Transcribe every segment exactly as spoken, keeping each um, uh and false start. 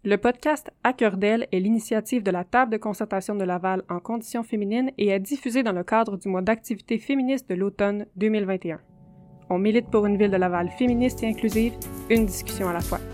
Le podcast À cœur d'elle est l'initiative de la Table de concertation de Laval en conditions féminines et est diffusé dans le cadre du mois d'activité féministe de l'automne deux mille vingt et un. On milite pour une ville de Laval féministe et inclusive, une discussion à la fois.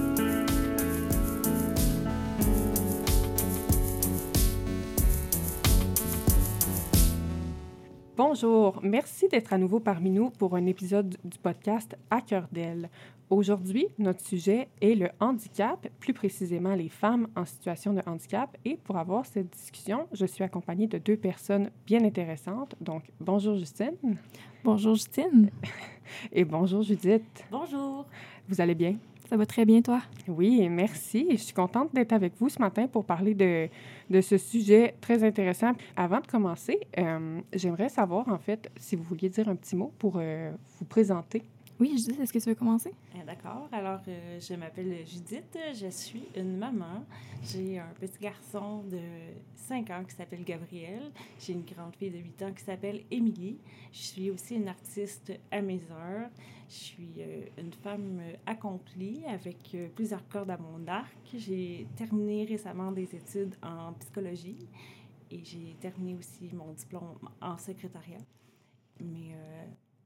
Bonjour, merci d'être à nouveau parmi nous pour un épisode du podcast À cœur d'elle. Aujourd'hui, notre sujet est le handicap, plus précisément les femmes en situation de handicap. Et pour avoir cette discussion, je suis accompagnée de deux personnes bien intéressantes. Donc, bonjour Justine. Bonjour Justine. Et bonjour Judith. Bonjour. Vous allez bien? Ça va très bien, toi? Oui, merci. Je suis contente d'être avec vous ce matin pour parler de, de ce sujet très intéressant. Avant de commencer, euh, j'aimerais savoir, en fait, si vous vouliez dire un petit mot pour euh, vous présenter. Oui, Judith, est-ce que tu veux commencer? Ah, d'accord. Alors, euh, je m'appelle Judith. Je suis une maman. J'ai un petit garçon de cinq ans qui s'appelle Gabriel. J'ai une grande fille de huit ans qui s'appelle Émilie. Je suis aussi une artiste à mes heures. Je suis euh, une femme accomplie avec euh, plusieurs cordes à mon arc. J'ai terminé récemment des études en psychologie et j'ai terminé aussi mon diplôme en secrétariat. Mais... Euh,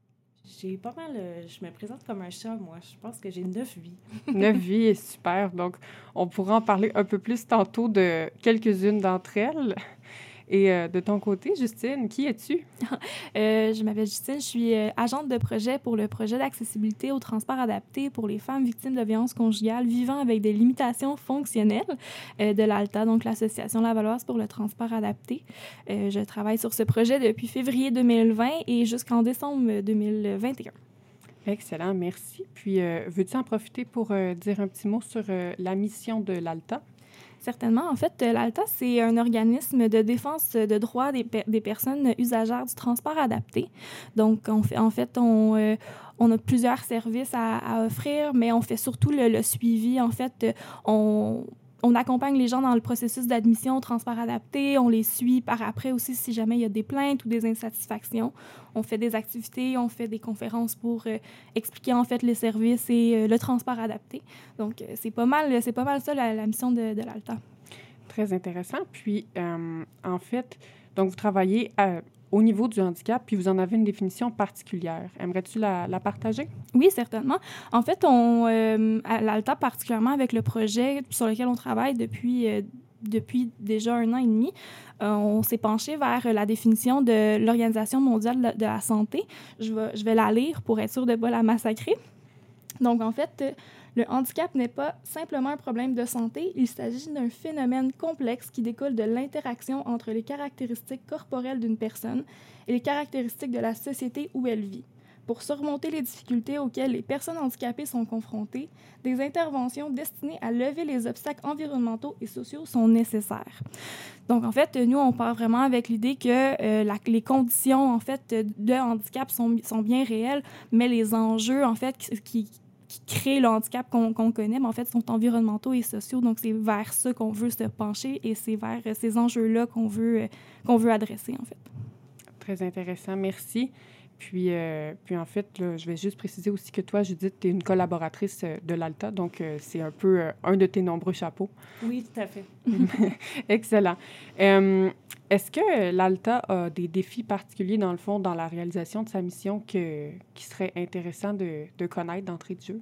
J'ai pas mal... Euh, je me présente comme un chat, moi. Je pense que j'ai neuf vies. Neuf vies est super. Donc, on pourra en parler un peu plus tantôt de quelques-unes d'entre elles. Et euh, de ton côté, Justine, qui es-tu? euh, je m'appelle Justine. Je suis euh, agente de projet pour le projet d'accessibilité au transport adapté pour les femmes victimes de violences conjugales vivant avec des limitations fonctionnelles euh, de l'ALTA, donc l'Association lavalloise pour le transport adapté. Euh, je travaille sur ce projet depuis février deux mille vingt et jusqu'en décembre deux mille vingt et un. Excellent, merci. Puis, euh, veux-tu en profiter pour euh, dire un petit mot sur euh, la mission de l'ALTA? Certainement. En fait, l'ALTA, c'est un organisme de défense de droits des, pe- des personnes usagères du transport adapté. Donc, on fait, en fait, on, euh, on a plusieurs services à, à offrir, mais on fait surtout le, le suivi. En fait, on... On accompagne les gens dans le processus d'admission au transport adapté. On les suit par après aussi si jamais il y a des plaintes ou des insatisfactions. On fait des activités, on fait des conférences pour euh, expliquer en fait les services et euh, le transport adapté. Donc, euh, c'est pas mal, c'est pas mal ça la, la mission de, de l'ALTA. Très intéressant. Puis, euh, en fait, donc vous travaillez à, au niveau du handicap, puis vous en avez une définition particulière. Aimerais-tu la, la partager? Oui, certainement. En fait, on, euh, à l'ALTA, particulièrement avec le projet sur lequel on travaille depuis, euh, depuis déjà un an et demi, euh, on s'est penché vers la définition de l'Organisation mondiale de, de la santé. Je vais, je vais la lire pour être sûre de ne pas la massacrer. Donc, en fait, le handicap n'est pas simplement un problème de santé, il s'agit d'un phénomène complexe qui découle de l'interaction entre les caractéristiques corporelles d'une personne et les caractéristiques de la société où elle vit. Pour surmonter les difficultés auxquelles les personnes handicapées sont confrontées, des interventions destinées à lever les obstacles environnementaux et sociaux sont nécessaires. Donc, en fait, nous, on part vraiment avec l'idée que euh, la, les conditions, en fait, de handicap sont, sont bien réelles, mais les enjeux, en fait, qui, qui qui créent le handicap qu'on, qu'on connaît, mais en fait, sont environnementaux et sociaux. Donc, c'est vers ça qu'on veut se pencher et c'est vers ces enjeux-là qu'on veut, qu'on veut adresser, en fait. Très intéressant, merci. Puis, euh, puis en fait, là, je vais juste préciser aussi que toi, Judith, tu es une collaboratrice de l'ALTA, donc euh, c'est un peu euh, un de tes nombreux chapeaux. Oui, tout à fait. Excellent. Euh, est-ce que l'ALTA a des défis particuliers, dans le fond, dans la réalisation de sa mission que, qui serait intéressant de, de connaître d'entrée de jeu?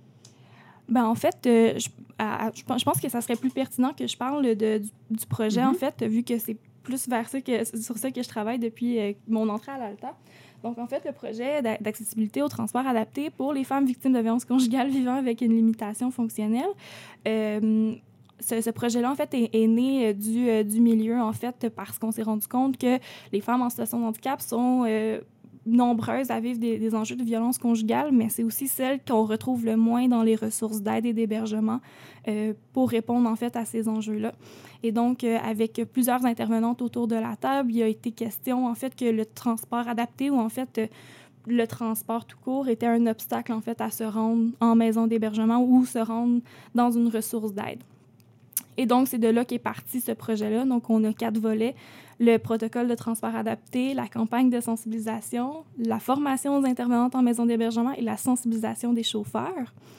Ben en fait, euh, je, à, je pense que ça serait plus pertinent que je parle de, du, du projet, mm-hmm. en fait, vu que c'est plus vers ça que, sur ça que je travaille depuis euh, mon entrée à l'ALTA. Donc, en fait, le projet d'accessibilité au transport adapté pour les femmes victimes de violences conjugales vivant avec une limitation fonctionnelle, euh, ce, ce projet-là, en fait, est, est né du, euh, du milieu, en fait, parce qu'on s'est rendu compte que les femmes en situation de handicap sont euh, nombreuses à vivre des, des enjeux de violence conjugale, mais c'est aussi celles qu'on retrouve le moins dans les ressources d'aide et d'hébergement euh, pour répondre, en fait, à ces enjeux-là. Et donc, euh, avec plusieurs intervenantes autour de la table, il a été question, en fait, que le transport adapté ou, en fait, euh, le transport tout court était un obstacle, en fait, à se rendre en maison d'hébergement ou se rendre dans une ressource d'aide. Et donc, c'est de là qu'est parti ce projet-là. Donc, on a quatre volets. Le protocole de transport adapté, la campagne de sensibilisation, la formation aux intervenantes en maison d'hébergement et la sensibilisation des chauffeurs.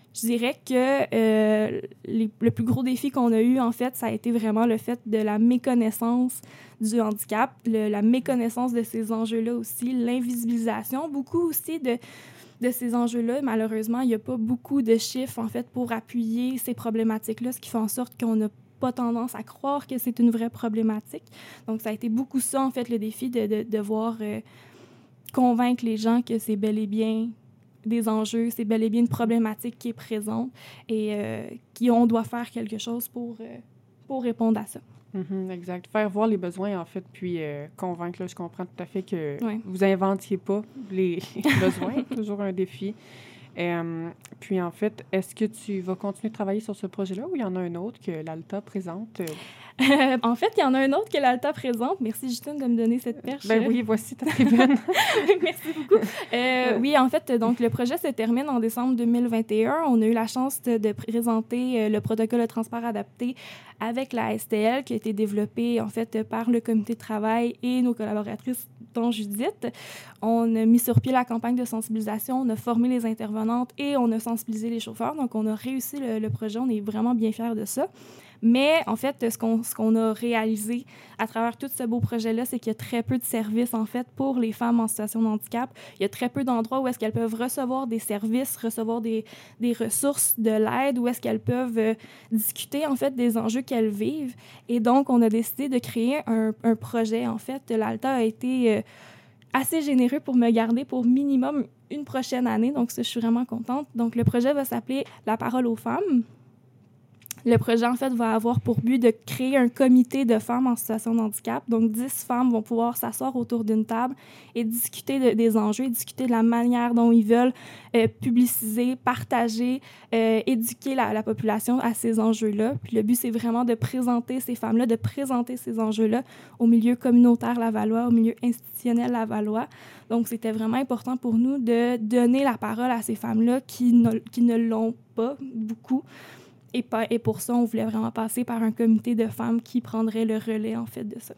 je dirais que euh, les, le plus gros défi qu'on a eu, en fait, ça a été vraiment le fait de la méconnaissance du handicap, le, la méconnaissance de ces enjeux-là aussi, l'invisibilisation, beaucoup aussi de, de ces enjeux-là. Malheureusement, il n'y a pas beaucoup de chiffres, en fait, pour appuyer ces problématiques-là, ce qui fait en sorte qu'on n'a pas tendance à croire que c'est une vraie problématique. Donc, ça a été beaucoup ça, en fait, le défi de, de, de devoir euh, convaincre les gens que c'est bel et bien des enjeux, c'est bel et bien une problématique qui est présente et euh, qu'on doit faire quelque chose pour, euh, pour répondre à ça. Mm-hmm, exact. Faire voir les besoins, en fait, puis euh, convaincre. Là, je comprends tout à fait que ouais. vous inventiez pas les, les besoins. Toujours un défi. Euh, puis, en fait, est-ce que tu vas continuer de travailler sur ce projet-là ou il y en a un autre que l'Alta présente? Euh, en fait, il y en a un autre que l'Alta présente. Merci, Justine, de me donner cette perche. Ben oui, voici ta tribune. Merci beaucoup. Euh, oui, en fait, donc le projet se termine en décembre deux mille vingt et un. On a eu la chance de, de présenter le protocole de transport adapté avec la S T L qui a été développé, en fait, par le comité de travail et nos collaboratrices, dont Judith. On a mis sur pied la campagne de sensibilisation, on a formé les intervenantes et on a sensibilisé les chauffeurs. Donc, on a réussi le, le projet. On est vraiment bien fiers de ça. Mais, en fait, ce qu'on, ce qu'on a réalisé à travers tout ce beau projet-là, c'est qu'il y a très peu de services, en fait, pour les femmes en situation de handicap. Il y a très peu d'endroits où est-ce qu'elles peuvent recevoir des services, recevoir des, des ressources, de l'aide, où est-ce qu'elles peuvent euh, discuter, en fait, des enjeux qu'elles vivent. Et donc, on a décidé de créer un, un projet. En fait, l'Alta a été euh, assez généreux pour me garder pour minimum une prochaine année. Donc, ça, je suis vraiment contente. Donc, le projet va s'appeler « La parole aux femmes ». Le projet, en fait, va avoir pour but de créer un comité de femmes en situation de handicap. Donc, dix femmes vont pouvoir s'asseoir autour d'une table et discuter de, des enjeux, et discuter de la manière dont ils veulent euh, publiciser, partager, euh, éduquer la, la population à ces enjeux-là. Puis le but, c'est vraiment de présenter ces femmes-là, de présenter ces enjeux-là au milieu communautaire lavallois, au milieu institutionnel lavallois. Donc, c'était vraiment important pour nous de donner la parole à ces femmes-là qui ne, qui ne l'ont pas beaucoup. Et, pas, et pour ça, on voulait vraiment passer par un comité de femmes qui prendrait le relais, en fait, de ça.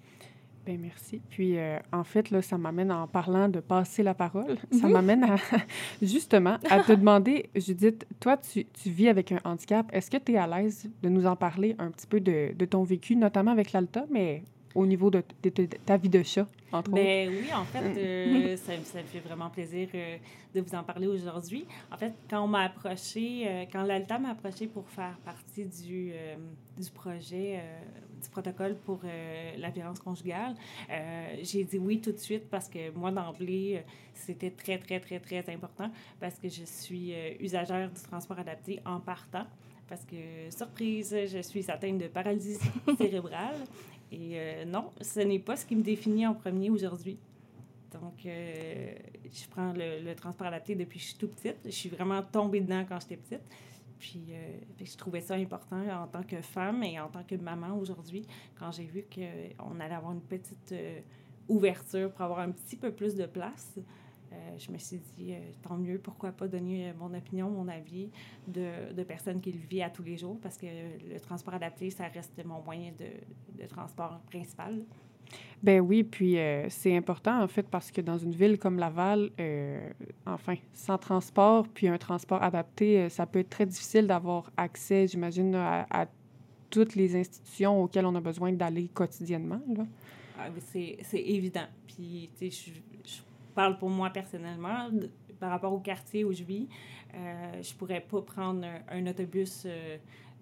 Bien, merci. Puis, euh, en fait, là, ça m'amène, en parlant de passer la parole, mm-hmm. ça m'amène à, justement, à te demander, Judith, toi, tu, tu vis avec un handicap. Est-ce que tu es à l'aise de nous en parler un petit peu de, de ton vécu, notamment avec l'Alta, mais au niveau de, de, de, de ta vie de chat, entre Bien, autres? Oui, en fait, euh, ça, ça me fait vraiment plaisir euh, de vous en parler aujourd'hui. En fait, quand on m'a approché, euh, quand l'Alta m'a approché pour faire partie du, euh, du projet, euh, du protocole pour euh, la violence conjugale, euh, j'ai dit oui tout de suite parce que moi, d'emblée, euh, c'était très, très, très, très important parce que je suis euh, usagère du transport adapté en partant. Parce que, surprise, je suis atteinte de paralysie cérébrale. Et euh, non, ce n'est pas ce qui me définit en premier aujourd'hui. Donc, euh, je prends le, le transport adapté depuis que je suis toute petite. Je suis vraiment tombée dedans quand j'étais petite. Puis, euh, je trouvais ça important en tant que femme et en tant que maman aujourd'hui, quand j'ai vu qu'on allait avoir une petite euh, ouverture pour avoir un petit peu plus de place. Euh, je me suis dit, euh, tant mieux, pourquoi pas donner mon opinion, mon avis de, de personnes qui le vivent à tous les jours, parce que le transport adapté, ça reste mon moyen de, de transport principal. Ben oui, puis euh, c'est important, en fait, parce que dans une ville comme Laval, euh, enfin, sans transport, puis un transport adapté, euh, ça peut être très difficile d'avoir accès, j'imagine, à, à toutes les institutions auxquelles on a besoin d'aller quotidiennement, là. Ah, c'est, c'est évident. Puis, tu sais, je, je parle pour moi personnellement, de, par rapport au quartier où je vis, euh, je pourrais pas prendre un, un autobus euh,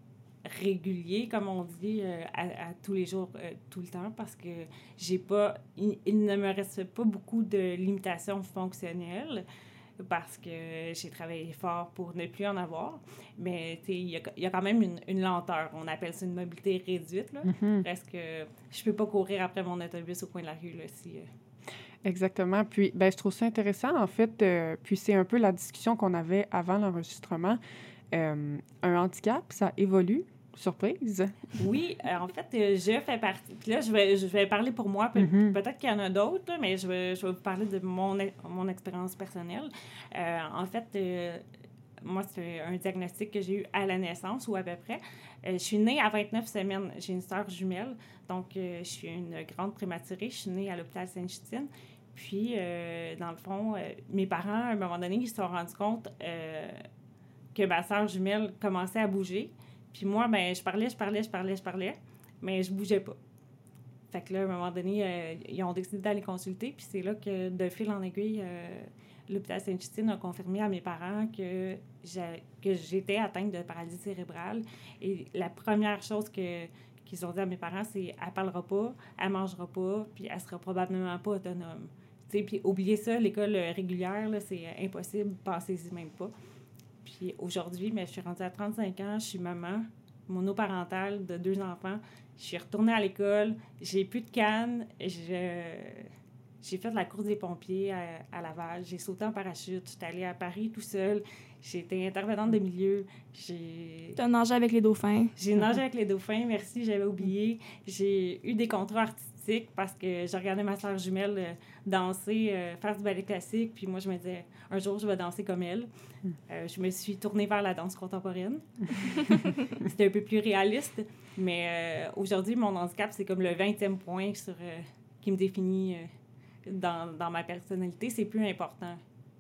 régulier, comme on dit, euh, à, à tous les jours, euh, tout le temps, parce que j'ai pas, il, il ne me reste pas beaucoup de limitations fonctionnelles, parce que j'ai travaillé fort pour ne plus en avoir. Mais il y, y a quand même une, une lenteur. On appelle ça une mobilité réduite. Là. Mm-hmm. Parce que je peux pas courir après mon autobus au coin de la rue. Là, si, euh... Exactement. Puis, ben, je trouve ça intéressant, en fait. Euh, puis, c'est un peu la discussion qu'on avait avant l'enregistrement. Euh, un handicap, ça évolue. Surprise. Oui, euh, en fait, euh, je fais partie. Puis là, je vais, je vais parler pour moi. Pe- mm-hmm. Peut-être qu'il y en a d'autres, mais je vais, je vais vous parler de mon, mon expérience personnelle. Euh, en fait, euh, moi, c'est un diagnostic que j'ai eu à la naissance, ou à peu près. Euh, je suis née à vingt-neuf semaines. J'ai une sœur jumelle, donc euh, je suis une grande prématurée. Je suis née à l'hôpital Sainte-Justine. Puis, euh, dans le fond, euh, mes parents, à un moment donné, ils se sont rendus compte... Euh, que ma sœur jumelle commençait à bouger. Puis moi, ben je parlais, je parlais, je parlais, je parlais, mais je bougeais pas. Fait que là, à un moment donné, euh, ils ont décidé d'aller consulter, puis c'est là que, de fil en aiguille, euh, l'hôpital Sainte-Justine a confirmé à mes parents que, j'ai, que j'étais atteinte de paralysie cérébrale. Et la première chose que, qu'ils ont dit à mes parents, c'est « elle parlera pas, elle mangera pas, puis elle sera probablement pas autonome ». Puis oubliez ça, l'école régulière, là, c'est impossible, pensez-y même pas. Puis aujourd'hui, mais je suis rendue à trente-cinq ans, je suis maman, monoparentale de deux enfants. Je suis retournée à l'école, j'ai plus de canne, je, j'ai fait la course des pompiers à, à Laval, j'ai sauté en parachute, j'étais allée à Paris tout seul, j'ai été intervenante de milieu, j'ai... Tu as nagé avec les dauphins. J'ai nagé avec les dauphins, merci, j'avais oublié. J'ai eu des contrats artistiques parce que j'ai regardé ma sœur jumelle euh, danser, euh, faire du ballet classique, puis moi, je me disais, un jour, je vais danser comme elle. Euh, je me suis tournée vers la danse contemporaine. C'était un peu plus réaliste, mais euh, aujourd'hui, mon handicap, c'est comme le vingtième point sur, euh, qui me définit euh, dans, dans ma personnalité. C'est plus important.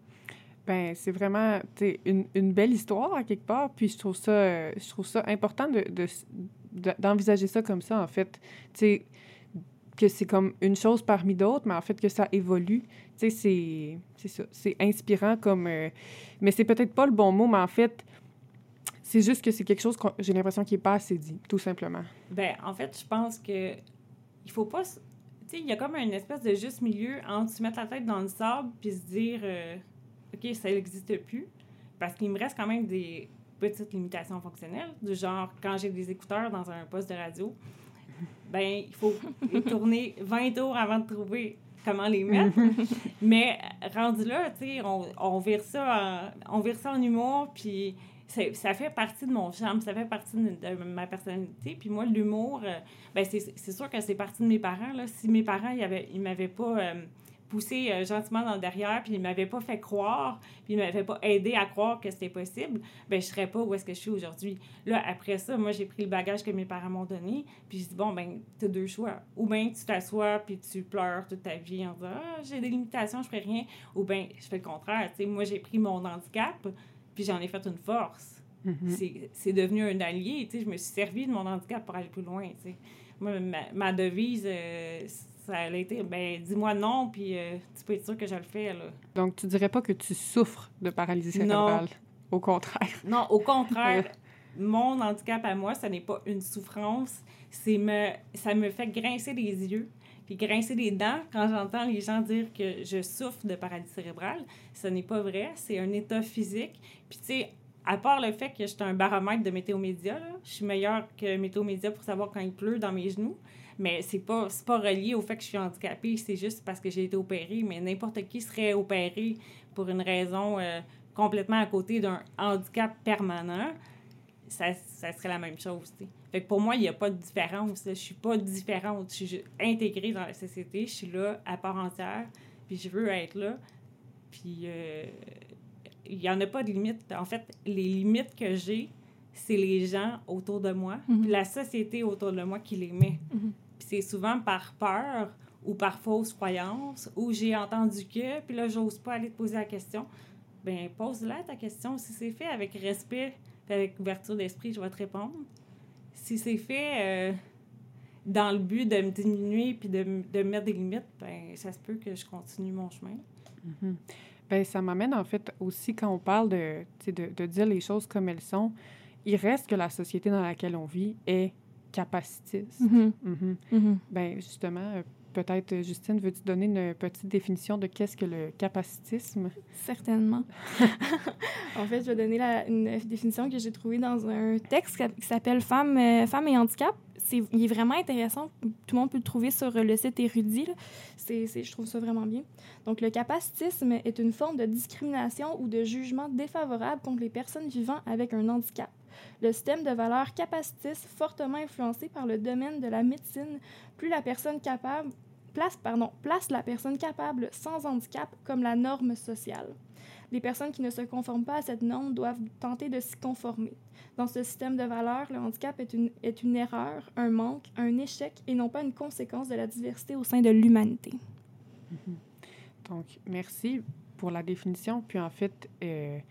Ben c'est vraiment une, une belle histoire, à quelque part, puis je trouve ça, euh, je trouve ça important de, de, de, d'envisager ça comme ça, en fait. Tu sais, que c'est comme une chose parmi d'autres, mais en fait que ça évolue. Tu sais, c'est, c'est ça. C'est inspirant comme... Euh, mais c'est peut-être pas le bon mot, mais en fait, c'est juste que c'est quelque chose que j'ai l'impression qui n'est pas assez dit, tout simplement. Ben en fait, je pense que il faut pas... Tu sais, il y a comme une espèce de juste milieu entre se mettre la tête dans le sable puis se dire, euh, OK, ça n'existe plus, parce qu'il me reste quand même des petites limitations fonctionnelles, du genre, quand j'ai des écouteurs dans un poste de radio, ben il faut les tourner vingt tours avant de trouver comment les mettre. Mais rendu là, tu sais, on, on vire ça en, on vire ça en humour, puis ça fait partie de mon charme, ça fait partie de, de ma personnalité. Puis moi, l'humour, euh, ben c'est, c'est sûr que c'est partie de mes parents, là. Si mes parents, ils, avaient, ils m'avaient pas euh, poussé euh, gentiment dans le derrière, puis ils m'avaient pas fait croire, puis ils m'avaient pas aidé à croire que c'était possible, ben je serais pas où est-ce que je suis aujourd'hui. Là, après ça, moi, j'ai pris le bagage que mes parents m'ont donné, puis je dis, bon, ben t'as deux choix. Ou bien tu t'assois, puis tu pleures toute ta vie en disant, ah, j'ai des limitations, je ferai rien. Ou bien je fais le contraire. Tu sais, moi, j'ai pris mon handicap, puis j'en ai fait une force. Mm-hmm. C'est, c'est devenu un allié. Tu sais, je me suis servi de mon handicap pour aller plus loin. Tu sais. Moi, ma, ma devise, euh, ça a été, ben dis-moi non, puis euh, tu peux être sûr que je le fais. Là. Donc, tu dirais pas que tu souffres de paralysie cérébrale? Non. Au contraire. Non, au contraire. Mon handicap à moi, ce n'est pas une souffrance. C'est me, ça me fait grincer les yeux. Puis grincer les dents quand j'entends les gens dire que je souffre de paralysie cérébrale. Ce n'est pas vrai, c'est un état physique. Puis tu sais, à part le fait que je suis un baromètre de Météo Média, là, je suis meilleure que Météo Média pour savoir quand il pleut dans mes genoux, mais c'est pas, c'est pas relié au fait que je suis handicapée, c'est juste parce que j'ai été opérée. Mais n'importe qui serait opéré pour une raison euh, complètement à côté d'un handicap permanent, ça, ça serait la même chose, tu sais. Fait que pour moi, il n'y a pas de différence. Là. Je suis pas différente. Je suis intégrée dans la société. Je suis là à part entière. Puis je veux être là. Puis euh, il n'y en a pas de limite. En fait, les limites que j'ai, c'est les gens autour de moi. Mm-hmm. Puis la société autour de moi qui les met. Mm-hmm. Puis c'est souvent par peur ou par fausse croyance ou j'ai entendu que, puis là, j'ose pas aller te poser la question. Bien, pose-la ta question. Si c'est fait avec respect et avec ouverture d'esprit, je vais te répondre. Si c'est fait euh, dans le but de me diminuer puis de, de me mettre des limites, ben ça se peut que je continue mon chemin. Mm-hmm. Bien, ça m'amène en fait aussi quand on parle de, de, de dire les choses comme elles sont, il reste que la société dans laquelle on vit est capacitiste. Mm-hmm. Mm-hmm. Mm-hmm. Bien, justement, peut-être, Justine, veux-tu donner une petite définition de qu'est-ce que le capacitisme? Certainement. En fait, je vais donner la, une définition que j'ai trouvée dans un texte qui s'appelle « Femmes, euh, Femmes et handicap ». C'est, il est vraiment intéressant. Tout le monde peut le trouver sur le site Érudit. C'est, c'est, je trouve ça vraiment bien. Donc, le capacitisme est une forme de discrimination ou de jugement défavorable contre les personnes vivant avec un handicap. Le système de valeurs capacitiste, fortement influencé par le domaine de la médecine, plus la personne capable, place, pardon, place la personne capable sans handicap comme la norme sociale. Les personnes qui ne se conforment pas à cette norme doivent tenter de s'y conformer. Dans ce système de valeurs, le handicap est une, est une erreur, un manque, un échec et non pas une conséquence de la diversité au sein de l'humanité. Mm-hmm. Donc, merci pour la définition. Puis en fait, euh,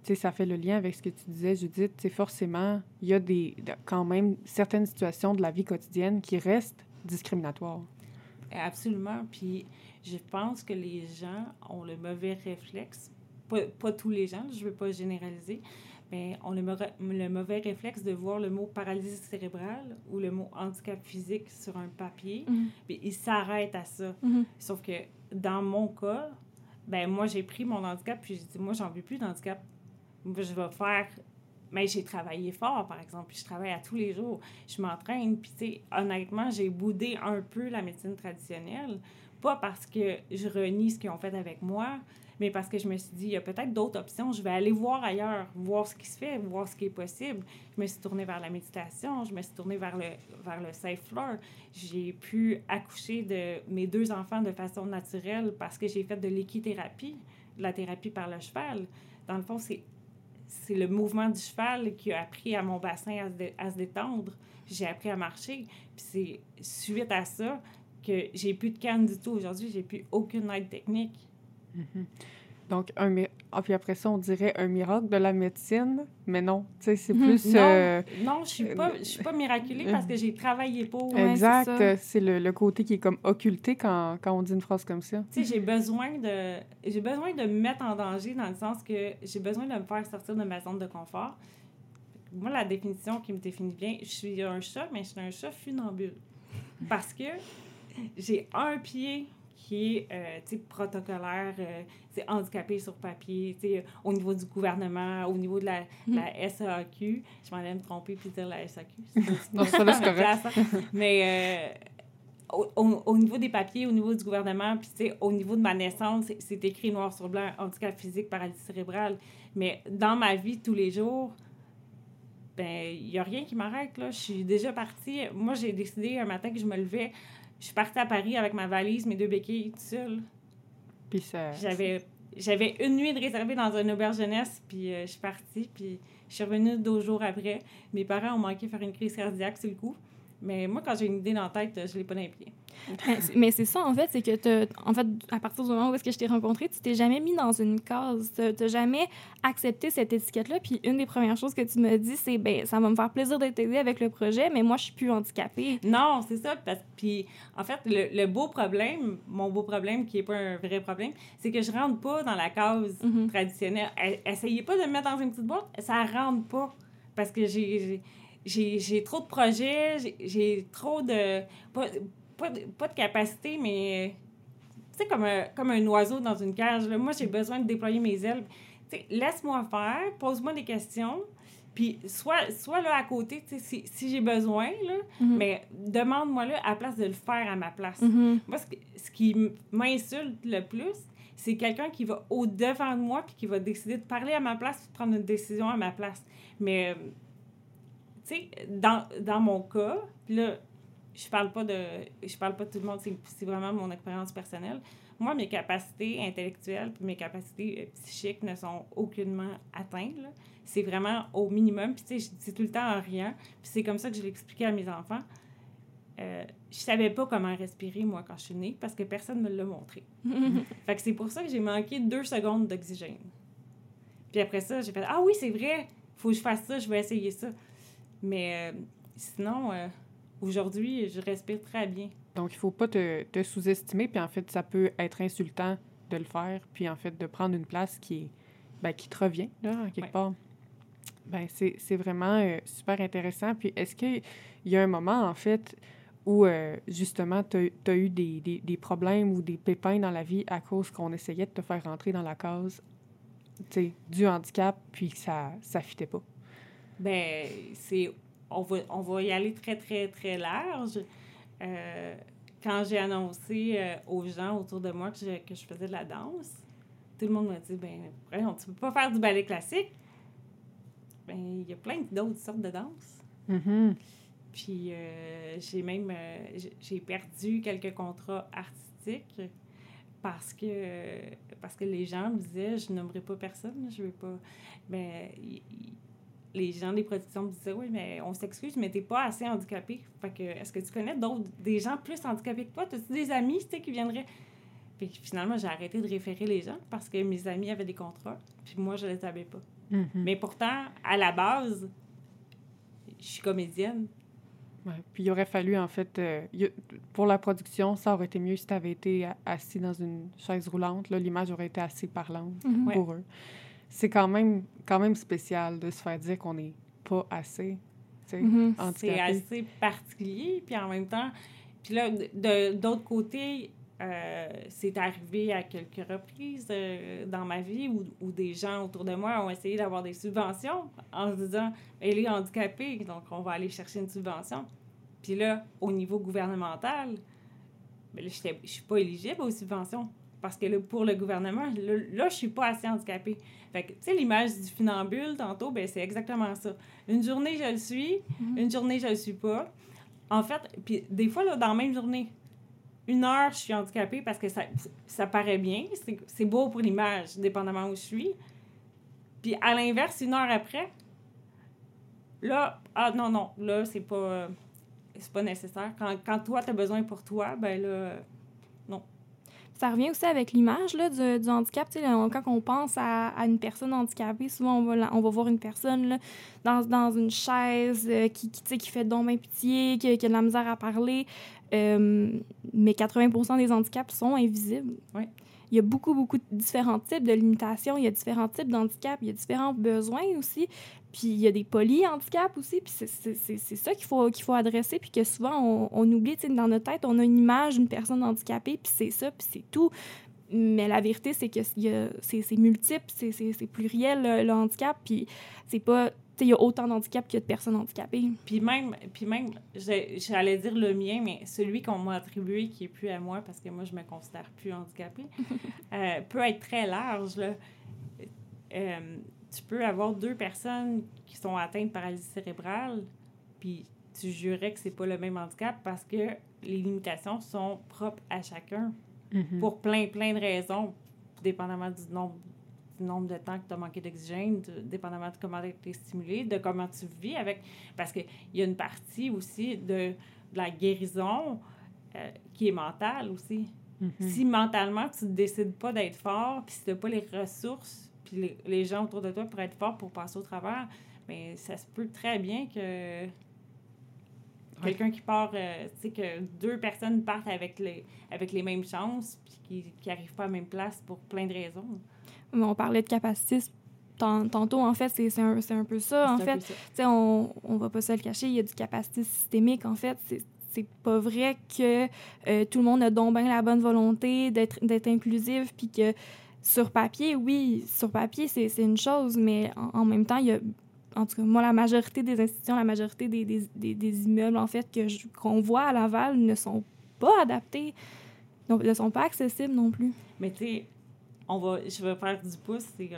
tu sais, ça fait le lien avec ce que tu disais, Judith. Tu sais, forcément, il y a des, quand même certaines situations de la vie quotidienne qui restent discriminatoires. Absolument. Puis je pense que les gens ont le mauvais réflexe, pas, pas tous les gens, je ne veux pas généraliser, mais ont le, le mauvais réflexe de voir le mot paralysie cérébrale ou le mot handicap physique sur un papier, mm-hmm. puis ils s'arrêtent à ça. Mm-hmm. Sauf que dans mon cas, ben moi, j'ai pris mon handicap, puis j'ai dit, moi, j'en veux plus d'handicap. Moi, je vais faire... Mais j'ai travaillé fort, par exemple, puis je travaille à tous les jours. Je m'entraîne, puis tu sais, honnêtement, j'ai boudé un peu la médecine traditionnelle, pas parce que je renie ce qu'ils ont fait avec moi, mais parce que je me suis dit, il y a peut-être d'autres options, je vais aller voir ailleurs, voir ce qui se fait, voir ce qui est possible. Je me suis tournée vers la méditation, je me suis tournée vers le, vers le safe floor. J'ai pu accoucher de mes deux enfants de façon naturelle parce que j'ai fait de l'équithérapie, de la thérapie par le cheval. Dans le fond, c'est c'est le mouvement du cheval qui a appris à mon bassin à se, dé, à se détendre. J'ai appris à marcher. Puis c'est suite à ça que j'ai plus de canne du tout. Aujourd'hui, j'ai plus aucune aide technique. Mm-hmm. Donc, un mi- ah, puis après ça, on dirait un miracle de la médecine, mais non, tu sais, c'est plus... Non, euh, non je suis pas, je suis pas miraculée parce que j'ai travaillé pour. Exact, ouais, c'est, c'est le, le côté qui est comme occulté quand, quand on dit une phrase comme ça. Tu sais, j'ai besoin de j'ai besoin de me mettre en danger dans le sens que j'ai besoin de me faire sortir de ma zone de confort. Moi, la définition qui me définit bien, je suis un chat, mais je suis un chat funambule. Parce que j'ai un pied qui est euh, tu sais, protocolaire, euh, c'est handicapé sur papier, tu sais, au niveau du gouvernement, au niveau de la, mm. la S A Q. Je m'en allais me tromper puis dire la S A Q. C'est, non, ça, là, c'est correct. Place, hein. Mais euh, au, au, au niveau des papiers, au niveau du gouvernement, puis tu sais, au niveau de ma naissance, c'est, c'est écrit noir sur blanc, handicap physique, paralysie cérébrale. Mais dans ma vie, tous les jours, ben il n'y a rien qui m'arrête, là. Je suis déjà partie. Moi, j'ai décidé un matin que je me levais. Je suis partie à Paris avec ma valise, mes deux béquilles, toute seule. Puis ça... J'avais, j'avais une nuit de réservée dans une auberge jeunesse, puis euh, je suis partie, puis je suis revenue deux jours après. Mes parents ont manqué faire une crise cardiaque sur le coup. Mais moi, quand j'ai une idée dans la tête, je ne l'ai pas dans les pieds. mais, mais c'est ça, en fait, c'est que, t'as, en fait, à partir du moment où est-ce que je t'ai rencontré, tu t'es jamais mis dans une case. Tu n'as jamais accepté cette étiquette-là. Puis une des premières choses que tu me dis, c'est ben ça va me faire plaisir de t'aider avec le projet, mais moi, je suis plus handicapée. Non, c'est ça. Parce, puis, en fait, le, le beau problème, mon beau problème, qui n'est pas un vrai problème, c'est que je ne rentre pas dans la case mm-hmm. traditionnelle. Essayez pas de me mettre dans une petite boîte, ça ne rentre pas. Parce que j'ai... j'ai J'ai, j'ai trop de projets, j'ai, j'ai trop de... Pas, pas, de... pas de capacité, mais... Tu sais, comme un, comme un oiseau dans une cage. Là. Moi, j'ai besoin de déployer mes ailes. Tu sais, laisse-moi faire, pose-moi des questions, puis soit, soit là à côté, tu sais, si, si j'ai besoin, là, mm-hmm. mais demande-moi là à la place de le faire à ma place. Mm-hmm. Moi, ce, ce qui m'insulte le plus, c'est quelqu'un qui va au-devant de moi puis qui va décider de parler à ma place ou de prendre une décision à ma place. Mais... Tu sais, dans, dans mon cas, puis là, je parle pas de je parle pas de tout le monde, c'est, c'est vraiment mon expérience personnelle. Moi, mes capacités intellectuelles puis mes capacités psychiques ne sont aucunement atteintes, là. C'est vraiment au minimum. Puis tu sais, c'est tout le temps en riant. Puis c'est comme ça que je l'expliquais à mes enfants. Euh, je savais pas comment respirer, moi, quand je suis née, parce que personne me l'a montré. Fait que c'est pour ça que j'ai manqué deux secondes d'oxygène. Puis après ça, j'ai fait « Ah oui, c'est vrai, faut que je fasse ça, je vais essayer ça. » Mais euh, sinon, euh, aujourd'hui, je respire très bien. Donc, il ne faut pas te, te sous-estimer. Puis, en fait, ça peut être insultant de le faire. Puis, en fait, de prendre une place qui, est, ben, qui te revient, là, en quelque ouais. part. Ben, c'est, c'est vraiment euh, super intéressant. Puis, est-ce qu'il y a un moment, en fait, où, euh, justement, tu as eu des, des, des problèmes ou des pépins dans la vie à cause qu'on essayait de te faire rentrer dans la case, tu sais, du handicap, puis que ça ne fitait pas? Ben c'est on va on va y aller très très très large. Euh, quand j'ai annoncé euh, aux gens autour de moi que je, que je faisais de la danse, tout le monde m'a dit ben tu peux pas faire du ballet classique. Ben il y a plein d'autres sortes de danse. Mm-hmm. Puis euh, j'ai même euh, j'ai perdu quelques contrats artistiques parce que parce que les gens me disaient je nommerai pas personne, je veux pas. Ben y, y, les gens des productions me disaient « Oui, mais on s'excuse, mais t'es pas assez handicapé. Fait que, est-ce que tu connais d'autres, des gens plus handicapés que toi? T'as-tu des amis, tu sais, qui viendraient? » Puis finalement, j'ai arrêté de référer les gens parce que mes amis avaient des contrats, puis moi, je les avais pas. Mm-hmm. Mais pourtant, à la base, je suis comédienne. Ouais. Puis il aurait fallu, en fait, euh, y a, pour la production, ça aurait été mieux si tu avais été assis dans une chaise roulante. Là, l'image aurait été assez parlante Mm-hmm. pour ouais. eux. C'est quand même, quand même spécial de se faire dire qu'on n'est pas assez. Mm-hmm. C'est assez particulier. Puis en même temps, puis là, de, d'autre côté, euh, c'est arrivé à quelques reprises euh, dans ma vie où, où des gens autour de moi ont essayé d'avoir des subventions en se disant « Elle est handicapée, donc on va aller chercher une subvention. » Puis là, au niveau gouvernemental, ben là, je ne suis pas éligible aux subventions. Parce que là, pour le gouvernement, là, là je ne suis pas assez handicapée. Fait que, tu sais, l'image du funambule, tantôt, ben c'est exactement ça. Une journée, je le suis. Mm-hmm. Une journée, je le suis pas. En fait, puis des fois, là, dans la même journée, une heure, je suis handicapée parce que ça, ça paraît bien. C'est, c'est beau pour l'image, dépendamment où je suis. Puis à l'inverse, une heure après, là, ah non, non, là, c'est pas... c'est pas nécessaire. Quand, quand toi, tu as besoin pour toi, ben là, non. Ça revient aussi avec l'image là, du, du handicap. Tu sais, là, quand on pense à, à une personne handicapée, souvent, on va, on va voir une personne là, dans, dans une chaise euh, qui, qui, tu sais, qui fait donc bien pitié, qui, qui a de la misère à parler. Euh, mais quatre-vingts pour cent des handicaps sont invisibles. Oui. Il y a beaucoup, beaucoup de différents types de limitations. Il y a différents types d'handicap. Il y a différents besoins aussi. Puis il y a des polyhandicaps aussi. Puis c'est, c'est, c'est, c'est ça qu'il faut, qu'il faut adresser. Puis que souvent, on, on oublie, tu sais, dans notre tête, on a une image d'une personne handicapée. Puis c'est ça, puis c'est tout. Mais la vérité, c'est que y a, c'est, c'est multiple, c'est, c'est, c'est pluriel, le, le handicap. Puis c'est pas... il y a autant d'handicaps que de personnes handicapées. Puis même, puis même j'allais dire le mien, mais celui qu'on m'a attribué, qui n'est plus à moi, parce que moi, je me considère plus handicapée, euh, peut être très large. Là. Euh, tu peux avoir deux personnes qui sont atteintes de paralysie cérébrale, puis tu jurais que c'est pas le même handicap parce que les limitations sont propres à chacun mm-hmm. pour plein, plein de raisons, dépendamment du nombre du nombre de temps que tu as manqué d'oxygène, de, dépendamment de comment tu es stimulé, de comment tu vis avec... Parce qu'il y a une partie aussi de, de la guérison euh, qui est mentale aussi. Mm-hmm. Si mentalement, tu ne décides pas d'être fort, puis si tu n'as pas les ressources, puis les, les gens autour de toi pour être forts, pour passer au travers, bien, ça se peut très bien que quelqu'un qui part... Euh, tu sais, que deux personnes partent avec les, avec les mêmes chances, puis qui n'arrivent pas à la même place pour plein de raisons. On parlait de capacitisme tantôt, en fait, c'est, c'est, un, c'est un peu ça. En fait, tu sais, on ne va pas se le cacher, il y a du capacitisme systémique, en fait. C'est, c'est pas vrai que euh, tout le monde a donc bien la bonne volonté d'être, d'être inclusif, puis que sur papier, oui, sur papier, c'est, c'est une chose, mais en, en même temps, il y a, en tout cas, moi, la majorité des institutions, la majorité des, des, des, des immeubles, en fait, que je, qu'on voit à Laval ne sont pas adaptés, donc, ne sont pas accessibles non plus. Mais tu sais, On va, je vais faire du pouce. C'est,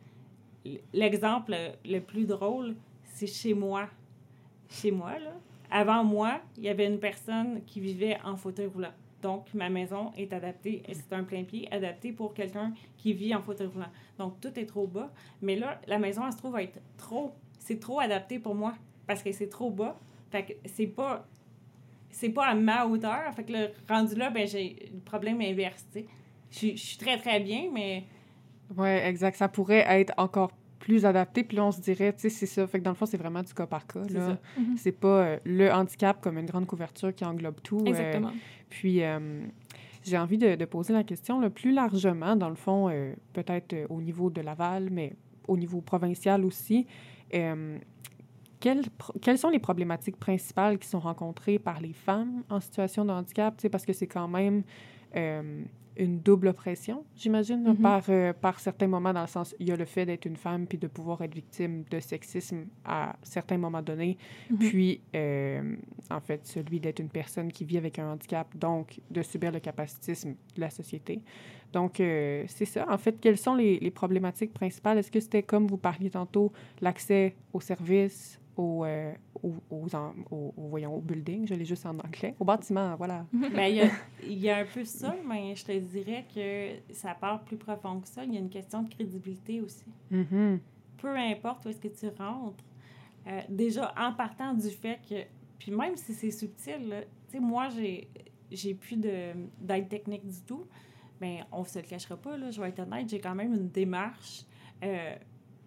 l'exemple le plus drôle, c'est chez moi. Chez moi, là. Avant moi, il y avait une personne qui vivait en fauteuil roulant. Donc, ma maison est adaptée, et c'est un plein pied adapté pour quelqu'un qui vit en fauteuil roulant. Donc, tout est trop bas. Mais là, la maison, elle se trouve à être trop... C'est trop adapté pour moi parce que c'est trop bas. Fait que c'est pas... C'est pas à ma hauteur. Fait que le rendu là, ben j'ai le problème inverse, tu sais. Je, je suis très, très bien, mais... Oui, exact. Ça pourrait être encore plus adapté. Puis là, on se dirait, tu sais, c'est ça. Fait que dans le fond, c'est vraiment du cas par cas. Là. C'est ça. Mm-hmm. C'est pas euh, le handicap comme une grande couverture qui englobe tout. Exactement. Euh, puis, euh, j'ai envie de, de poser la question là, plus largement, dans le fond, euh, peut-être euh, au niveau de Laval, mais au niveau provincial aussi. Euh, quelles, quelles sont les problématiques principales qui sont rencontrées par les femmes en situation de handicap? Tu sais, parce que c'est quand même... Euh, une double oppression, j'imagine, mm-hmm. par, euh, par certains moments, dans le sens, il y a le fait d'être une femme puis de pouvoir être victime de sexisme à certains moments donnés, mm-hmm. puis, euh, en fait, celui d'être une personne qui vit avec un handicap, donc de subir le capacitisme de la société. Donc, euh, c'est ça. En fait, quelles sont les, les problématiques principales? Est-ce que c'était, comme vous parliez tantôt, l'accès aux services, Aux, euh, aux, aux, aux, aux, voyons, au building, je l'ai juste en anglais, au bâtiment, voilà. Bien, il y a, il y a un peu ça, mais je te dirais que ça part plus profond que ça. Il y a une question de crédibilité aussi. Mm-hmm. Peu importe où est-ce que tu rentres, euh, déjà, en partant du fait que, puis même si c'est subtil, tu sais, moi, j'ai, j'ai plus de, d'aide technique du tout, bien, on ne se le cachera pas, là, je vais être honnête, j'ai quand même une démarche... Euh,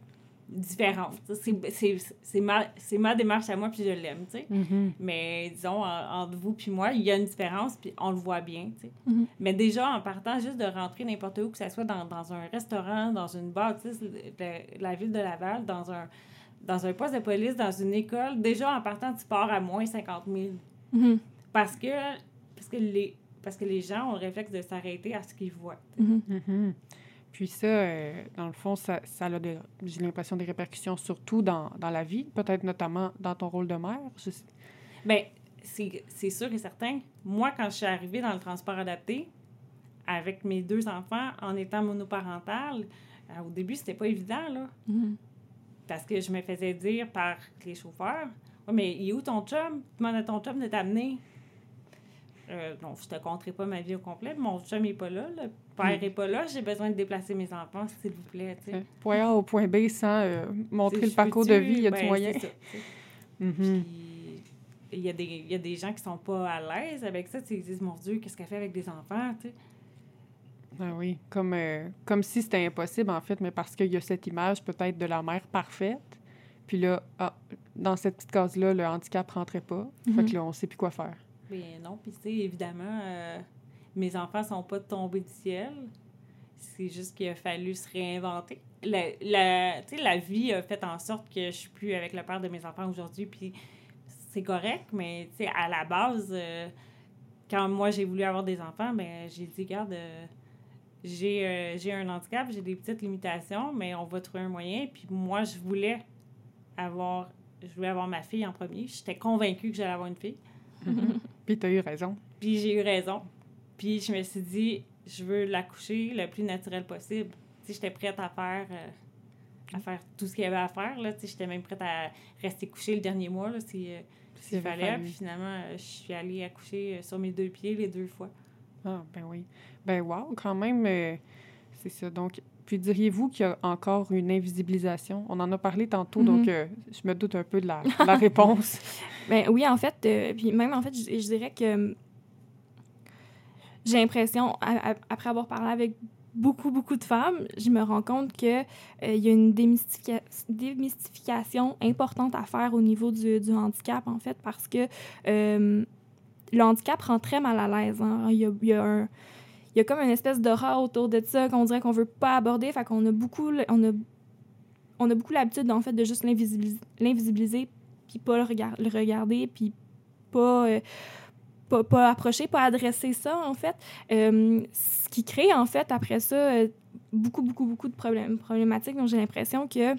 différente. C'est, c'est, c'est, ma, c'est ma démarche à moi, puis je l'aime, tu sais. Mm-hmm. Mais disons, en, entre vous puis moi, il y a une différence, puis on le voit bien, tu sais. Mm-hmm. Mais déjà, en partant juste de rentrer n'importe où, que ce soit dans, dans un restaurant, dans une bâtisse de la ville de Laval, dans un, dans un poste de police, dans une école, déjà, en partant, tu pars à moins cinquante mille. Mm-hmm. Parce que, parce, que les, parce que les gens ont le réflexe de s'arrêter à ce qu'ils voient. Mm-hmm. Mm-hmm. Puis ça, euh, dans le fond, ça, ça a des, j'ai l'impression des répercussions surtout dans, dans la vie, peut-être notamment dans ton rôle de mère. Je sais. Bien, c'est, c'est sûr et certain. Moi, quand je suis arrivée dans le transport adapté, avec mes deux enfants, en étant monoparentale, euh, au début, c'était pas évident, là. Mm-hmm. Parce que je me faisais dire par les chauffeurs, « Ouais, mais il est où ton chum? Demande à ton chum de t'amener. » Euh, non, je te compterai pas ma vie au complet. Mon chum n'est pas là. Le père n'est mm. pas là. J'ai besoin de déplacer mes enfants, s'il vous plaît. T'sais. Point A au point B sans euh, montrer t'sais, le parcours de vie. Il y a ben, du moyen. C'est ça. Mm-hmm. Puis, il y, a des, il y a des gens qui sont pas à l'aise avec ça. Ils disent, mon Dieu, qu'est-ce qu'elle fait avec des enfants? T'sais? Ah oui, comme, euh, comme si c'était impossible, en fait, mais parce qu'il y a cette image peut-être de la mère parfaite. Puis là, ah, dans cette petite case-là, le handicap ne rentrait pas. Mm-hmm. Fait que là, on ne sait plus quoi faire. Bien non, puis tu sais, évidemment, euh, mes enfants sont pas tombés du ciel. C'est juste qu'il a fallu se réinventer. La, la, tu sais, la vie a fait en sorte que je suis plus avec le père de mes enfants aujourd'hui, puis c'est correct, mais tu sais, à la base, euh, quand moi j'ai voulu avoir des enfants, ben j'ai dit, regarde, euh, j'ai, euh, j'ai un handicap, j'ai des petites limitations, mais on va trouver un moyen. Puis moi, je voulais avoir, je voulais avoir ma fille en premier. J'étais convaincue que j'allais avoir une fille. Mm-hmm. Puis tu as eu raison. Puis j'ai eu raison. Puis je me suis dit, je veux l'accoucher le plus naturel possible. Tu sais, j'étais prête à faire, euh, à faire tout ce qu'il y avait à faire. Là. Tu sais, j'étais même prête à rester couchée le dernier mois, là, si, euh, s'il fallait. Puis finalement, euh, je suis allée accoucher sur mes deux pieds les deux fois. Ah, ben oui. Ben wow, quand même, euh, c'est ça. Donc, puis diriez-vous qu'il y a encore une invisibilisation? On en a parlé tantôt, mm-hmm. donc euh, je me doute un peu de la, de la réponse. Ben oui, en fait, euh, puis même en fait, je, je dirais que j'ai l'impression, à, à, après avoir parlé avec beaucoup, beaucoup de femmes, je me rends compte qu'il euh, y a une démystifica- démystification importante à faire au niveau du, du handicap, en fait, parce que euh, le handicap rend très mal à l'aise. Hein. Il y a, il y a un... Il y a comme une espèce d'aura autour de ça qu'on dirait qu'on veut pas aborder. Fait qu'on a beaucoup, on a, on a beaucoup l'habitude, en fait, de juste l'invisibiliser, l'invisibiliser puis pas le, regard, le regarder, puis pas, euh, pas, pas approcher, pas adresser ça, en fait. Euh, ce qui crée, en fait, après ça, euh, beaucoup, beaucoup, beaucoup de problèmes, problématiques. Donc, j'ai l'impression que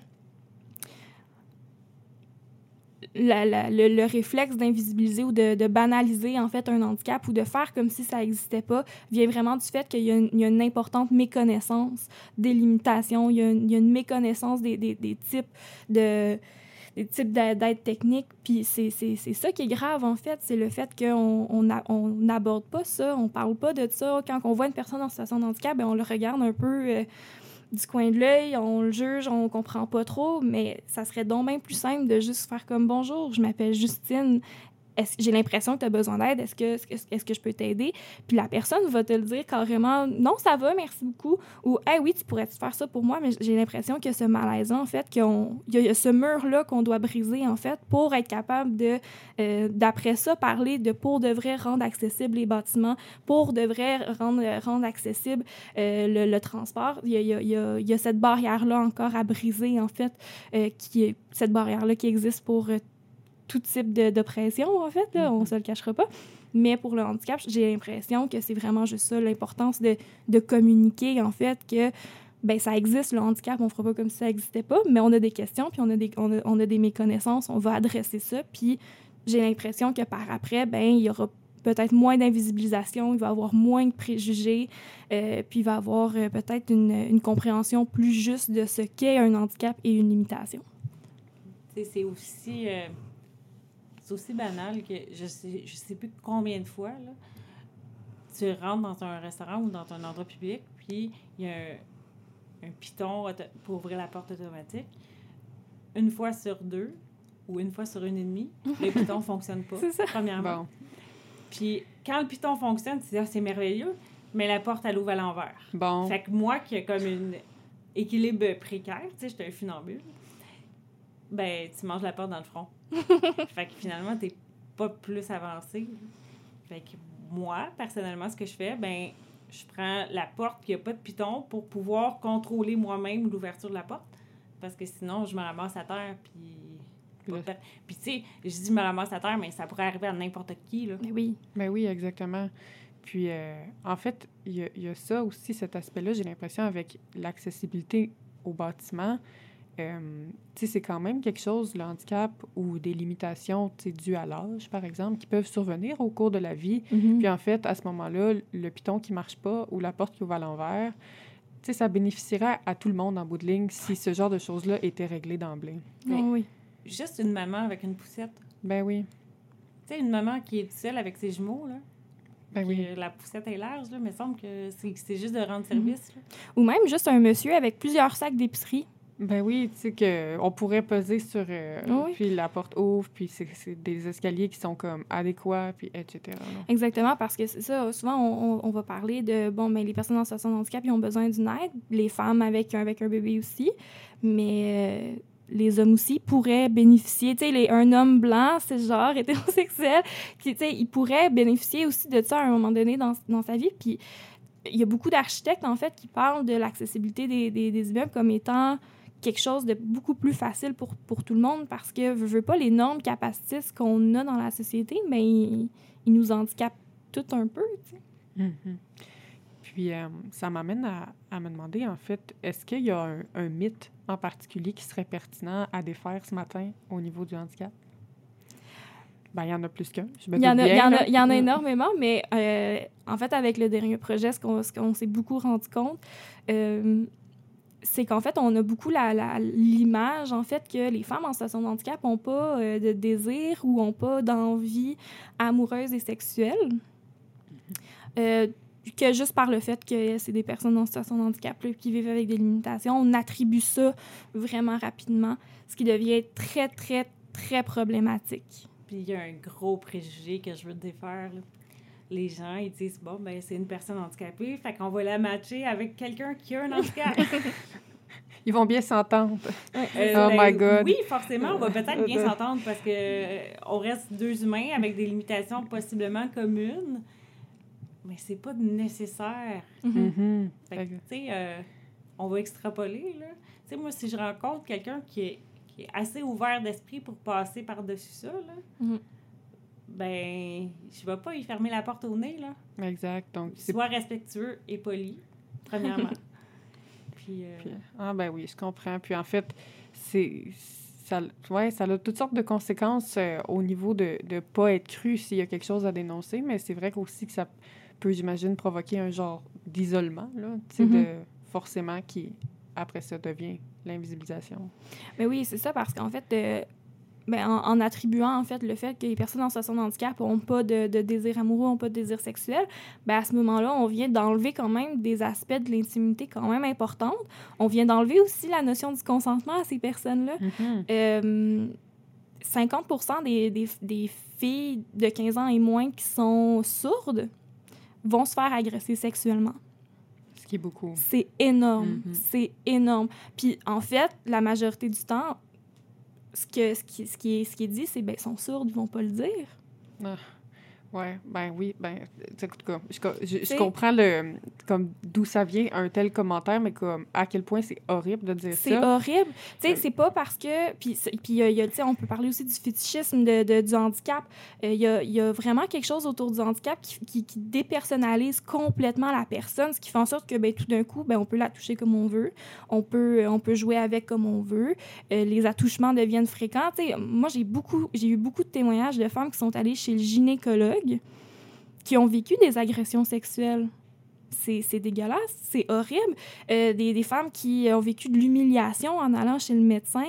La, la, le, le réflexe d'invisibiliser ou de, de banaliser, en fait, un handicap ou de faire comme si ça n'existait pas vient vraiment du fait qu'il y a une, il y a une importante méconnaissance des limitations, il y a une, il y a une méconnaissance des, des, des types de... des types d'aide technique, puis c'est, c'est, c'est ça qui est grave, en fait, c'est le fait qu'on on a, on n'aborde pas ça, on parle pas de ça. Quand on voit une personne en situation de handicap, bien, on le regarde un peu... Euh, du coin de l'œil, on le juge, on comprend pas trop, mais ça serait donc bien plus simple de juste faire comme « Bonjour, je m'appelle Justine, est-ce, j'ai l'impression que tu as besoin d'aide, est-ce que, est-ce que je peux t'aider? » Puis la personne va te le dire carrément « Non, ça va, merci beaucoup » ou « Hey, oui, tu pourrais faire ça pour moi? » Mais j'ai l'impression qu'il y a ce malaise-là, en fait, qu'il y a ce mur-là qu'on doit briser, en fait, pour être capable de, euh, d'après ça, parler de pour de vrai rendre accessibles les bâtiments, pour de vrai rendre, rendre accessible euh, le, le transport. Il y a, il y a, il y a, il y a cette barrière-là encore à briser, en fait, euh, qui est, cette barrière-là qui existe pour euh, tout type de, d'oppression, en fait, là, on ne se le cachera pas. Mais pour le handicap, j'ai l'impression que c'est vraiment juste ça, l'importance de, de communiquer, en fait, que ben ça existe, le handicap, on ne fera pas comme si ça n'existait pas, mais on a des questions, puis on a des, on a, on a des méconnaissances, on va adresser ça, puis j'ai l'impression que par après, ben il y aura peut-être moins d'invisibilisation, il va y avoir moins de préjugés, euh, puis il va y avoir euh, peut-être une, une compréhension plus juste de ce qu'est un handicap et une limitation. C'est, c'est aussi... Euh... C'est aussi banal que je sais, je sais plus combien de fois, là, tu rentres dans un restaurant ou dans un endroit public, puis il y a un, un piton auto- pour ouvrir la porte automatique. Une fois sur deux ou une fois sur une et demie, le piton ne fonctionne pas, c'est ça. premièrement. Bon. Puis quand le piton fonctionne, tu dis ah, c'est merveilleux, mais la porte, elle ouvre à l'envers. Bon. Fait que moi, qui ai comme un équilibre précaire, tu sais, j'étais un funambule, ben tu manges la porte dans le front. Fait que finalement, t'es pas plus avancé. Fait que moi, personnellement, ce que je fais, ben je prends la porte qui a pas de piton pour pouvoir contrôler moi-même l'ouverture de la porte. Parce que sinon, je me ramasse à terre, puis... Le... Puis tu sais, je dis je me ramasse à terre, mais ça pourrait arriver à n'importe qui, là. Mais oui. Ben oui, exactement. Puis, euh, en fait, il y, y a ça aussi, cet aspect-là, j'ai l'impression, avec l'accessibilité au bâtiment. Euh, tu sais, c'est quand même quelque chose, le handicap ou des limitations, tu sais, dues à l'âge, par exemple, qui peuvent survenir au cours de la vie. Mm-hmm. Puis, en fait, à ce moment-là, le piton qui marche pas ou la porte qui ouvre à l'envers, tu sais, ça bénéficierait à tout le monde en bout de ligne si ce genre de choses-là était réglé d'emblée. Oh, oui. Juste une maman avec une poussette. Ben oui. Tu sais, une maman qui est toute seule avec ses jumeaux, là. Ben oui. La poussette est large, là, mais il semble que c'est, c'est juste de rendre service. Mm-hmm. Là. Ou même juste un monsieur avec plusieurs sacs d'épicerie. Ben oui, tu sais qu'on pourrait peser sur... Euh, oui. Puis la porte ouvre, puis c'est, c'est des escaliers qui sont comme adéquats, puis et cetera. Non? Exactement, parce que c'est ça. Souvent, on, on, on va parler de, bon, ben les personnes en situation de handicap, ils ont besoin d'une aide. Les femmes avec, avec un bébé aussi. Mais... Euh, les hommes aussi pourraient bénéficier, tu sais, les, un homme blanc, cisgenre, hétérosexuel, qui, tu sais, il pourrait bénéficier aussi de ça à un moment donné dans, dans sa vie. Puis, il y a beaucoup d'architectes, en fait, qui parlent de l'accessibilité des, des, des immeubles comme étant quelque chose de beaucoup plus facile pour, pour tout le monde parce que, je veux pas, les normes capacitistes qu'on a dans la société, mais ils, ils nous handicapent tout un peu, tu sais. Mm-hmm. Puis, euh, ça m'amène à, à me demander, en fait, est-ce qu'il y a un, un mythe en particulier qui serait pertinent à défaire ce matin au niveau du handicap? Ben, il y en a plus qu'un. Je me il y en a, bien, il y en a, là. il y en a énormément, mais euh, en fait, avec le dernier projet, ce qu'on, ce qu'on s'est beaucoup rendu compte, euh, c'est qu'en fait, on a beaucoup la, la, l'image, en fait, que les femmes en situation de handicap n'ont pas euh, de désir ou n'ont pas d'envie amoureuse et sexuelle. Euh, que juste par le fait que c'est des personnes en situation de handicap là, qui vivent avec des limitations, on attribue ça vraiment rapidement, ce qui devient très, très, très problématique. Puis il y a un gros préjugé que je veux défaire, là. Les gens, ils disent, bon, ben c'est une personne handicapée, fait qu'on va la matcher avec quelqu'un qui a un handicap. Ils vont bien s'entendre. Euh, oh ben, my God. Oui, forcément, on va peut-être bien s'entendre parce que euh, on reste deux humains avec des limitations possiblement communes. Mais c'est pas nécessaire. Mm-hmm. Fait que, tu sais, euh, on va extrapoler, là. Tu sais, moi, si je rencontre quelqu'un qui est, qui est assez ouvert d'esprit pour passer par-dessus ça, là, mm-hmm. ben, je vais pas y fermer la porte au nez, là. Exact. Donc, c'est... Sois respectueux et poli, premièrement. Puis, euh... Puis, ah ben oui, je comprends. Puis, en fait, c'est... Ça, ouais, ça a toutes sortes de conséquences euh, au niveau de ne pas être cru s'il y a quelque chose à dénoncer, mais c'est vrai aussi que ça peut, j'imagine, provoquer un genre d'isolement, là, tu sais, mm-hmm. de, forcément, qui, après ça, devient l'invisibilisation. Mais oui, c'est ça, parce qu'en fait, euh, ben, en, en attribuant, en fait, le fait que les personnes en situation de handicap n'ont pas de, de désir amoureux, n'ont pas de désir sexuel, ben, à ce moment-là, on vient d'enlever quand même des aspects de l'intimité quand même importantes. On vient d'enlever aussi la notion du consentement à ces personnes-là. Mm-hmm. Euh, cinquante pour cent des, des, des filles de quinze ans et moins qui sont sourdes vont se faire agresser sexuellement. Ce qui est beaucoup. C'est énorme. Mm-hmm. C'est énorme. Puis, en fait, la majorité du temps, ce, que, ce, qui, ce, qui, est, ce qui est dit, c'est ben, ils sont sourds, ils vont pas le dire. Ah. Ouais, ben oui, ben, en tout cas, je, je, je comprends le, comme d'où ça vient un tel commentaire, mais comme à quel point c'est horrible de dire c'est ça. C'est horrible. Tu sais, c'est pas parce que... Puis, puis y a, tu sais, on peut parler aussi du fétichisme de, de, du handicap. Il euh, y, a, y a vraiment quelque chose autour du handicap qui, qui, qui dépersonnalise complètement la personne, ce qui fait en sorte que, ben, tout d'un coup, ben, on peut la toucher comme on veut, on peut, on peut jouer avec comme on veut, euh, les attouchements deviennent fréquents. Tu sais, moi, j'ai beaucoup, j'ai eu beaucoup de témoignages de femmes qui sont allées chez le gynécologue qui ont vécu des agressions sexuelles. C'est, c'est dégueulasse, c'est horrible. Euh, des, des femmes qui ont vécu de l'humiliation en allant chez le médecin.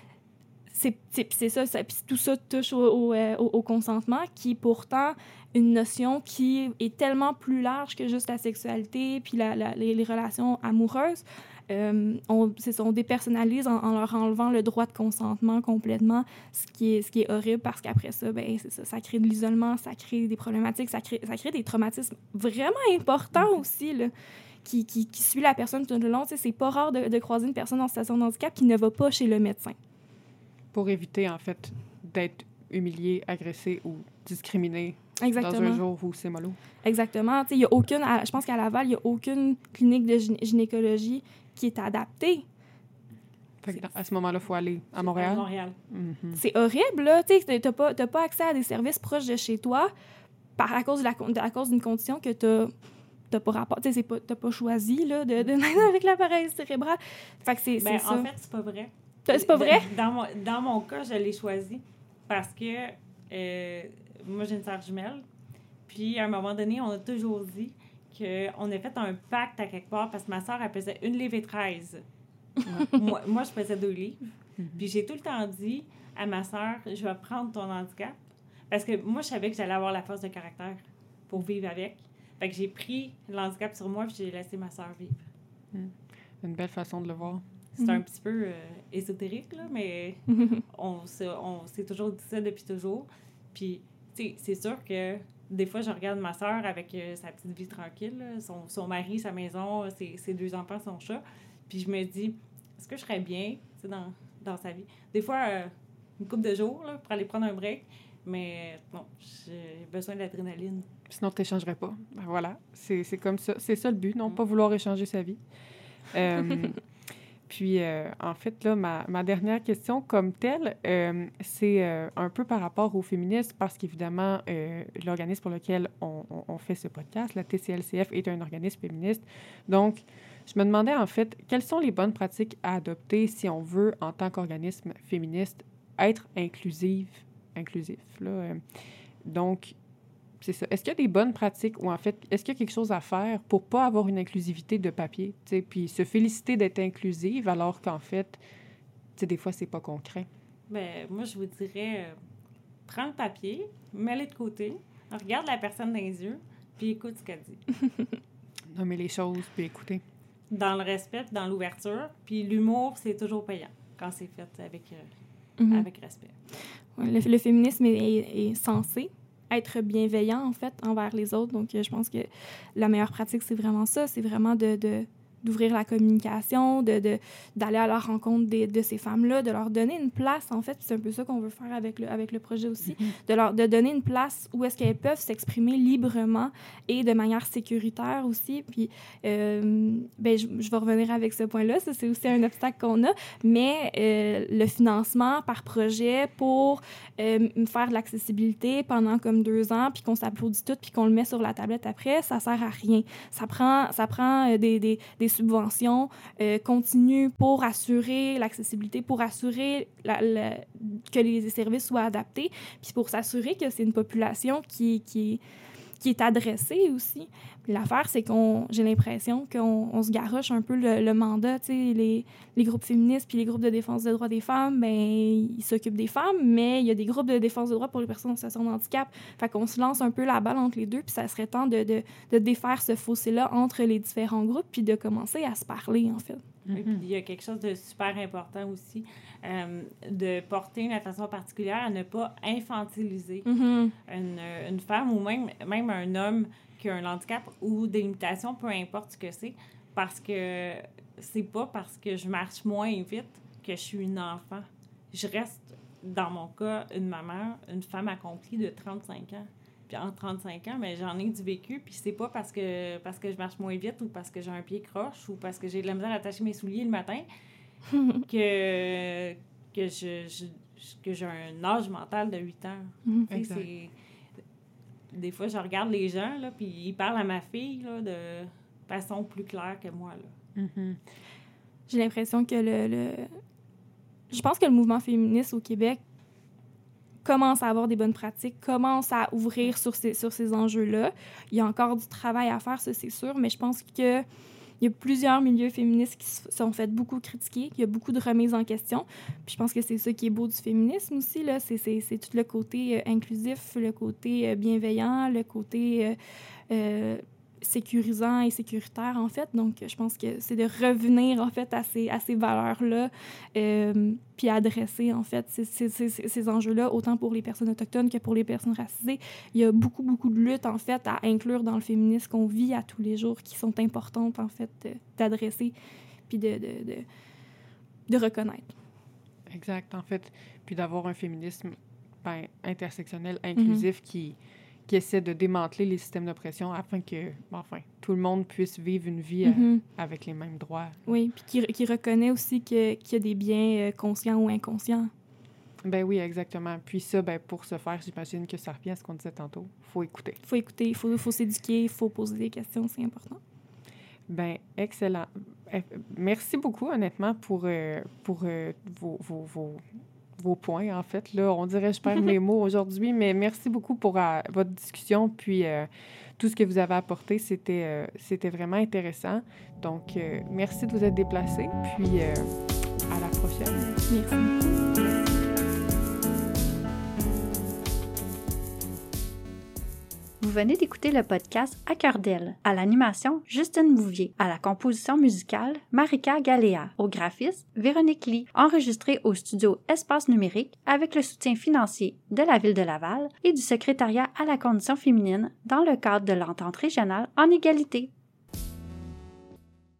C'est, c'est, c'est ça, ça, puis tout ça touche au, au, au, au consentement, qui est pourtant une notion qui est tellement plus large que juste la sexualité puis la, la, les, les relations amoureuses. Euh, on, c'est ça, on dépersonnalise en, en leur enlevant le droit de consentement complètement, ce qui est, ce qui est horrible parce qu'après ça, ben, c'est ça, ça crée de l'isolement, ça crée des problématiques, ça crée, ça crée des traumatismes vraiment importants aussi, là, qui, qui, qui suit la personne tout le long. Tu sais, c'est pas rare de, de croiser une personne en situation de handicap qui ne va pas chez le médecin. Pour éviter, en fait, d'être humilié, agressé ou discriminé Exactement. dans un jour où c'est mollo. Exactement. Tu sais, il y a aucune, à- je pense qu'à Laval, il n'y a aucune clinique de gyné- gynécologie qui est adaptée. Fait que dans- à ce moment-là, il faut aller à Montréal. À Montréal. Mhm. C'est horrible, là. Tu sais, t'as pas, t'as pas accès à des services proches de chez toi par, à cause de la, con- à cause d'une condition que t'as t'as pas rapport, tu sais, c'est pas, t'as pas choisi, là, de, de naître avec l'appareil cérébral. Fait que c'est, Ben, c'est ça. en fait, c'est pas vrai. C'est pas vrai? Dans mon, dans mon cas, je l'ai choisi parce que euh, moi, j'ai une sœur jumelle. Puis, à un moment donné, on a toujours dit qu'on a fait un pacte à quelque part parce que ma sœur, elle pesait une livre et treize. moi, moi, je pesais deux livres. Puis, j'ai tout le temps dit à ma sœur, je vais prendre ton handicap. Parce que moi, je savais que j'allais avoir la force de caractère pour vivre avec. Fait que j'ai pris l'handicap sur moi puis j'ai laissé ma sœur vivre. Une belle façon de le voir. C'est Mhm. un petit peu euh, ésotérique, là, mais on, se, on s'est toujours dit ça depuis toujours. Puis, tu sais, c'est sûr que des fois, je regarde ma sœur avec euh, sa petite vie tranquille, là, son, son mari, sa maison, ses, ses deux enfants, son chat. Puis je me dis, est-ce que je serais bien, tu sais, dans, dans sa vie? Des fois, euh, une couple de jours, là, pour aller prendre un break. Mais non, j'ai besoin d'adrénaline. Sinon, tu n'échangerais pas. Ben voilà, c'est, c'est comme ça. C'est ça le but, non Mm. pas vouloir échanger sa vie. Euh, puis, euh, en fait, là, ma, ma dernière question comme telle, euh, c'est euh, un peu par rapport aux féministes, parce qu'évidemment, euh, l'organisme pour lequel on, on, on fait ce podcast, la T C L C F, est un organisme féministe. Donc, je me demandais, en fait, quelles sont les bonnes pratiques à adopter si on veut, en tant qu'organisme féministe, être inclusive, inclusif, là. Euh, donc, c'est ça. Est-ce qu'il y a des bonnes pratiques ou en fait, est-ce qu'il y a quelque chose à faire pour pas avoir une inclusivité de papier, tu sais, puis se féliciter d'être inclusive alors qu'en fait, tu sais, des fois, c'est pas concret? Ben, moi, je vous dirais, euh, prends le papier, mets-le de côté, regarde la personne dans les yeux, puis écoute ce qu'elle dit. Nommer les choses, puis écouter. Dans le respect, dans l'ouverture. Puis l'humour, c'est toujours payant quand c'est fait avec, euh, Mhm. avec respect. Ouais, Le, le féminisme est, est- est censé être bienveillant, en fait, envers les autres. Donc, euh, je pense que la meilleure pratique, c'est vraiment ça. C'est vraiment de, de- d'ouvrir la communication, de, de, d'aller à la rencontre des, de ces femmes-là, de leur donner une place, en fait. Puis c'est un peu ça qu'on veut faire avec le, avec le projet aussi, de leur de donner une place où est-ce qu'elles peuvent s'exprimer librement et de manière sécuritaire aussi. Puis, euh, ben, je, je vais revenir avec ce point-là. Ça, c'est aussi un obstacle qu'on a. Mais euh, le financement par projet pour euh, faire de l'accessibilité pendant comme deux ans, puis qu'on s'applaudit tout, puis qu'on le met sur la tablette après, ça sert à rien. Ça prend, ça prend euh, des, des, des subventions euh, continues pour assurer l'accessibilité, pour assurer la, la, que les services soient adaptés, puis pour s'assurer que c'est une population qui, qui, qui est adressée aussi. Puis l'affaire, c'est qu'on, j'ai l'impression qu'on on se garoche un peu le, le mandat, tu sais, les, les groupes féministes puis les groupes de défense des droits des femmes, ben ils s'occupent des femmes, mais il y a des groupes de défense des droits pour les personnes en situation de handicap. Fait qu'on se lance un peu la balle entre les deux, puis ça serait temps de, de, de défaire ce fossé-là entre les différents groupes, puis de commencer à se parler, en fait. Et puis, il y a quelque chose de super important aussi, euh, de porter une attention particulière à ne pas infantiliser Mm-hmm. une, une femme ou même, même un homme qui a un handicap ou des limitations, peu importe ce que c'est, parce que c'est pas parce que je marche moins vite que je suis une enfant. Je reste, dans mon cas, une maman, une femme accomplie de trente-cinq ans. Puis en trente-cinq ans, mais j'en ai du vécu, puis c'est pas parce que, parce que je marche moins vite ou parce que j'ai un pied croche ou parce que j'ai de la misère à attacher mes souliers le matin que, que, je, je, que j'ai un âge mental de huit ans. Mhm. Tu sais, Exact. c'est... Des fois, je regarde les gens, là, puis ils parlent à ma fille là, de façon plus claire que moi. Là. Mhm. J'ai l'impression que le, le... Je pense que le mouvement féministe au Québec commence à avoir des bonnes pratiques, commence à ouvrir sur ces, sur ces enjeux-là. Il y a encore du travail à faire, ça, c'est sûr, mais je pense que il y a plusieurs milieux féministes qui se sont fait beaucoup critiquer. Il y a beaucoup de remises en question. Puis je pense que c'est ça qui est beau du féminisme aussi, là. C'est, c'est, c'est tout le côté euh, inclusif, le côté euh, bienveillant, le côté euh, euh, sécurisant et sécuritaire, en fait. Donc, je pense que c'est de revenir, en fait, à ces, à ces valeurs-là, euh, puis adresser, en fait, ces, ces, ces, ces enjeux-là, autant pour les personnes autochtones que pour les personnes racisées. Il y a beaucoup, beaucoup de luttes, en fait, à inclure dans le féminisme qu'on vit à tous les jours, qui sont importantes, en fait, de, d'adresser puis de, de, de, de reconnaître. Exact, en fait. Puis d'avoir un féminisme ben, intersectionnel, inclusif, mm-hmm. qui, qui essaie de démanteler les systèmes d'oppression afin que, enfin, tout le monde puisse vivre une vie mm-hmm. à, avec les mêmes droits. Oui, puis qui, qui reconnaît aussi que, qu'il y a des biens conscients ou inconscients. Ben oui, exactement. Puis ça, ben pour ce faire, j'imagine que ça revient à ce qu'on disait tantôt. Il faut écouter. Il faut écouter, il faut, faut s'éduquer, il faut poser des questions, c'est important. Ben excellent. Merci beaucoup, honnêtement, pour, euh, pour euh, vos, vos, vos, vos points, en fait. Là, on dirait que je perds mes mots aujourd'hui, mais merci beaucoup pour euh, votre discussion, puis euh, tout ce que vous avez apporté. C'était, euh, c'était vraiment intéressant. Donc, euh, merci de vous être déplacés, puis euh, à la prochaine. Merci. Vous venez d'écouter le podcast À cœur d'elle. À l'animation, Justine Bouvier. À la composition musicale, Marika Galéa. Au graphisme, Véronique Lee. Enregistré au studio Espace Numérique avec le soutien financier de la Ville de Laval et du secrétariat à la condition féminine dans le cadre de l'entente régionale en égalité.